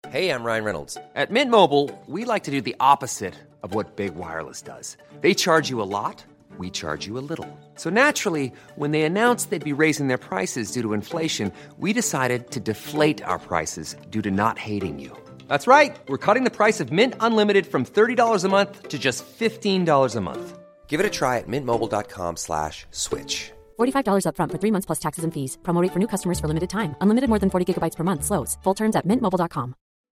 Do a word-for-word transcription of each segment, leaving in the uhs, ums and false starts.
Hey, I'm Ryan Reynolds. At Mint Mobile, we like to do the opposite of what Big Wireless does. They charge you a lot, we charge you a little. So naturally, when they announced they'd be raising their prices due to inflation, we decided to deflate our prices due to not hating you. That's right. We're cutting the price of Mint Unlimited from thirty dollars a month to just fifteen dollars a month. Give it a try at mintmobile.com slash switch. forty-five dollars up front for three months plus taxes and fees. Promo rate for new customers for limited time. Unlimited more than forty gigabytes per month. Slows full terms at mint mobile dot com.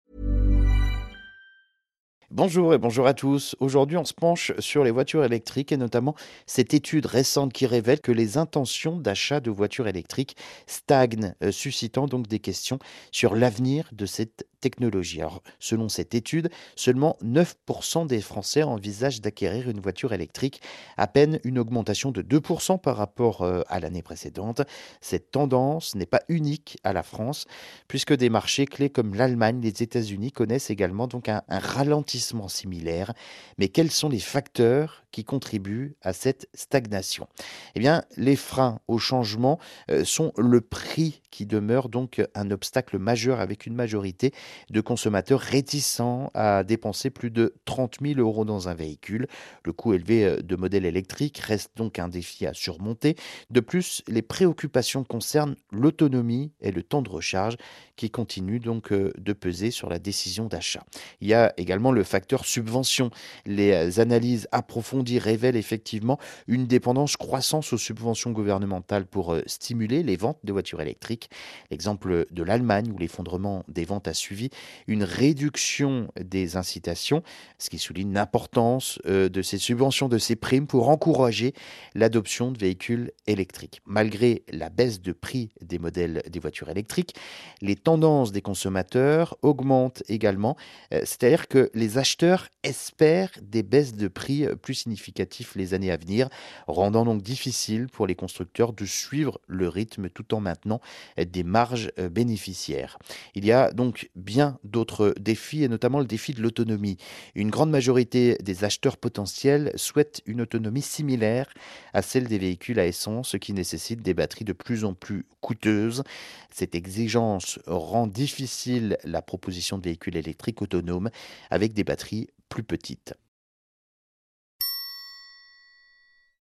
Bonjour et bonjour à tous. Aujourd'hui, on se penche sur les voitures électriques et notamment cette étude récente qui révèle que les intentions d'achat de voitures électriques stagnent, euh, suscitant donc des questions sur l'avenir de cette technologie. Alors, selon cette étude, seulement neuf pour cent des Français envisagent d'acquérir une voiture électrique, à peine une augmentation de deux pour cent par rapport euh, à l'année précédente. Cette tendance n'est pas unique à la France, puisque des marchés clés comme l'Allemagne, les États-Unis connaissent également donc un, un ralentissement similaire. Mais quels sont les facteurs qui contribuent à cette stagnation? Eh bien, les freins au changement euh, sont le prix qui demeure donc un obstacle majeur, avec une majorité de consommateurs réticents à dépenser plus de trente mille euros dans un véhicule. Le coût élevé de modèles électriques reste donc un défi à surmonter. De plus, les préoccupations concernent l'autonomie et le temps de recharge qui continuent donc de peser sur la décision d'achat. Il y a également le facteur subvention. Les analyses approfondies révèlent effectivement une dépendance croissante aux subventions gouvernementales pour stimuler les ventes de voitures électriques. L'exemple de l'Allemagne, où l'effondrement des ventes a suivi une réduction des incitations, ce qui souligne l'importance de ces subventions, de ces primes pour encourager l'adoption de véhicules électriques. Malgré la baisse de prix des modèles des voitures électriques, les tendances des consommateurs augmentent également, c'est-à-dire que les acheteurs espèrent des baisses de prix plus significatives les années à venir, rendant donc difficile pour les constructeurs de suivre le rythme tout en maintenant des marges bénéficiaires. Il y a donc bien d'autres défis, et notamment le défi de l'autonomie. Une grande majorité des acheteurs potentiels souhaitent une autonomie similaire à celle des véhicules à essence, ce qui nécessite des batteries de plus en plus coûteuses. Cette exigence rend difficile la proposition de véhicules électriques autonomes avec des batteries plus petites.